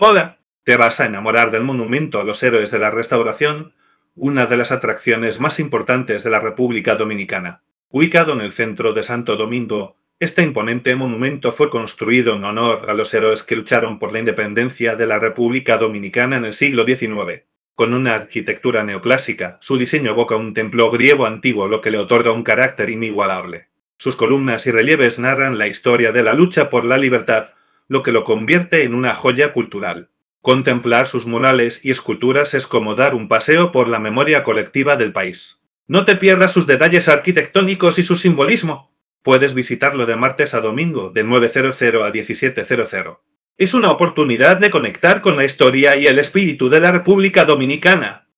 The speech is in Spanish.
Hola, te vas a enamorar del monumento a los héroes de la Restauración, una de las atracciones más importantes de la República Dominicana. Ubicado en el centro de Santo Domingo, este imponente monumento fue construido en honor a los héroes que lucharon por la independencia de la República Dominicana en el siglo XIX. Con una arquitectura neoclásica, su diseño evoca un templo griego antiguo, lo que le otorga un carácter inigualable. Sus columnas y relieves narran la historia de la lucha por la libertad, lo que lo convierte en una joya cultural. Contemplar sus murales y esculturas es como dar un paseo por la memoria colectiva del país. No te pierdas sus detalles arquitectónicos y su simbolismo. Puedes visitarlo de martes a domingo, de 9:00 a 17:00. Es una oportunidad de conectar con la historia y el espíritu de la República Dominicana.